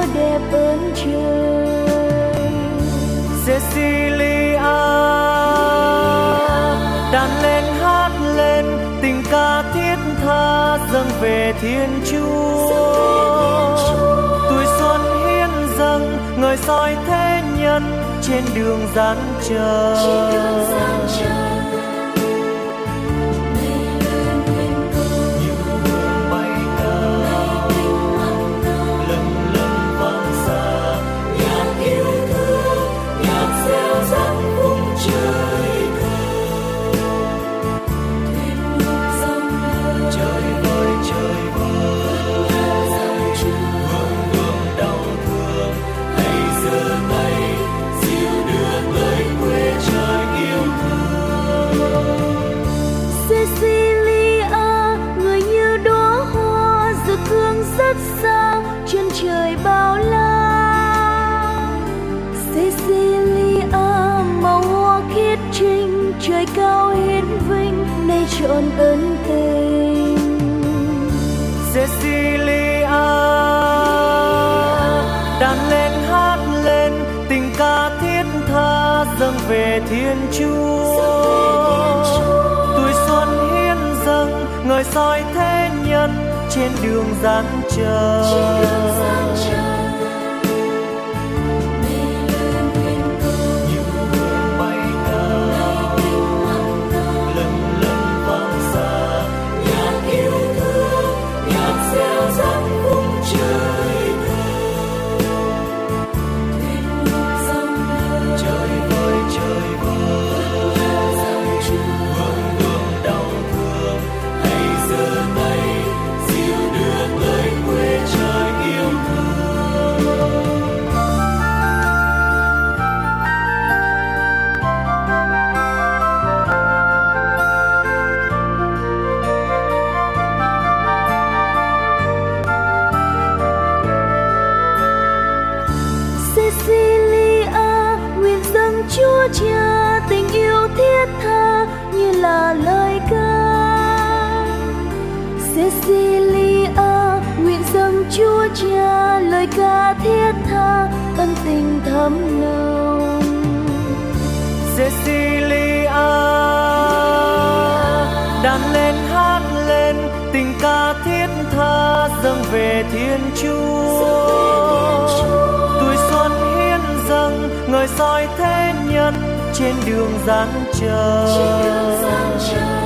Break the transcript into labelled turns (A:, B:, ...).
A: đẹp ơn trời.
B: Cecilia, đàn lên hát lên tình ca thiết tha dâng về Thiên Chúa. Tuổi xuân hiến dâng ngời soi thế nhân trên đường gian chờ.
A: Rất xa chân trời bao la. Cecilia, màu hoa khiết trinh trời cao hiển vinh nay trọn ân tình.
B: Cecilia, đàn lên hát lên tình ca thiết tha dâng về Thiên Chúa. Tuổi xuân hiến dâng ngời soi thế nhân trên đường gian chờ.
A: Chúa Cha tình yêu thiết tha như là lời ca. Cecilia nguyện dâng Chúa Cha lời ca thiết tha ân tình thấm nồng.
B: Cecilia, đàn lên hát lên tình ca thiết tha dâng về Thiên Chúa. Tuổi xuân hiến dâng ngời soi thế nhân trên đường gian chờ.